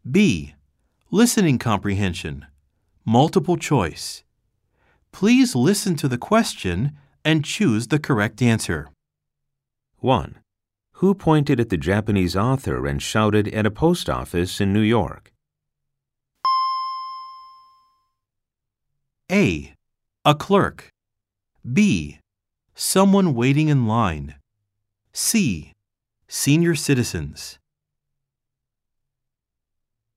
B. Listening comprehension. Multiple choice. Please listen to the question and choose the correct answer. 1. Who pointed at the Japanese author and shouted at a post office in New York? A. A clerk. B. Someone waiting in line. C. Senior citizens.